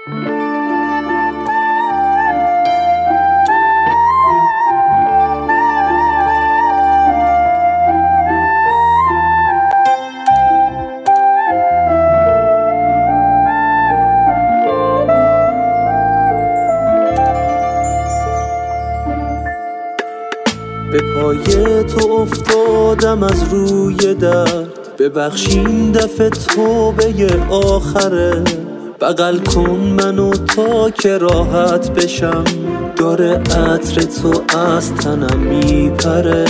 به پای تو افتادم از روی درد، ببخشین دفعه توبه آخره. بغل کن منو تا که راحت بشم، داره عطر تو از تنم میپره.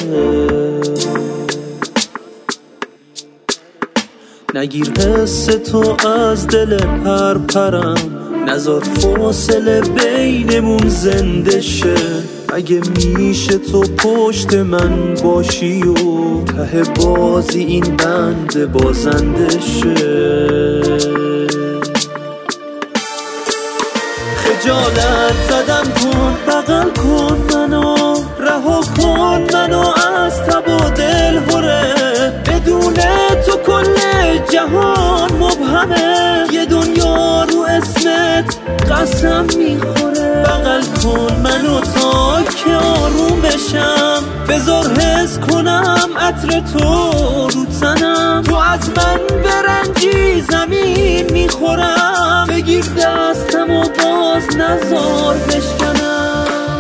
نگیر حس تو از دل پرپرم، نذار فاصله بینمون زنده شه. اگه میشه تو پشت من باشی و ته بازی این بند بازنده شه. خجالت زدم کن، بغل کن منو، رها کن منو از تب و دل هره. بدون تو کل جهان مبهمه، یه دنیا رو اسمت قسم میخوره. بغل کن منو تا که آروم بشم، بذار حس کنم عطر تو رو تنم. تو از من برنجی زمین میخورم، بگیر دستم و باز نزار بشکنم.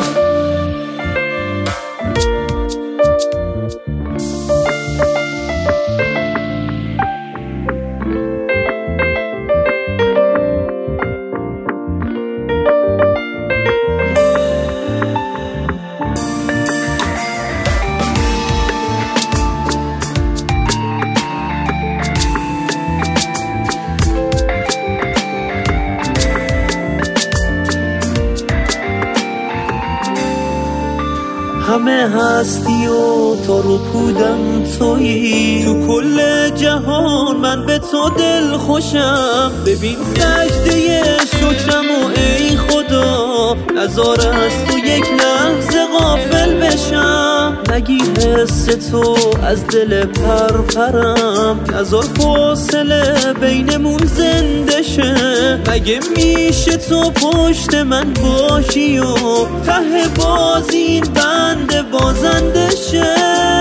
همه هستی و تو رو پودم تویی، تو کل جهان من به تو دل خوشم. ببین سجده شکرم و ای خدا، نذار از تو یک لحظه غافل بشم. نگی حس تو از دل پرپرم، نذار فاصله بینمون زنده شه. مگه میشه تو پشت من باشی و ته بازی این بند بازنده شه.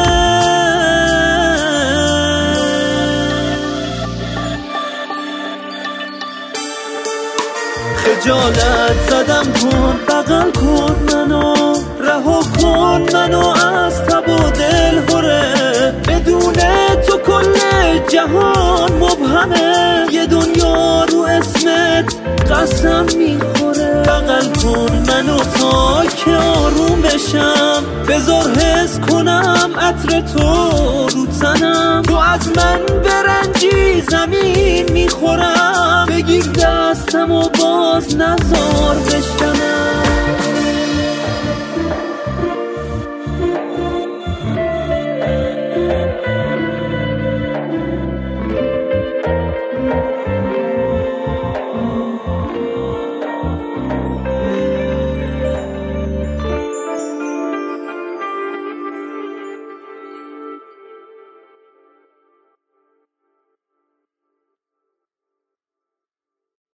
خجالت زدم کن، بغل کن منو، رها کن منو از تب و دل هره. بدون تو کل جهان مبهمه، یه دنیا رو اسمت قسم میخوره. بغل کن منو تا که آروم بشم، بذار حس کنم عطر تو رو تنم. تو از من برنجی زمین میخورم، بگیر دستم و باز نزار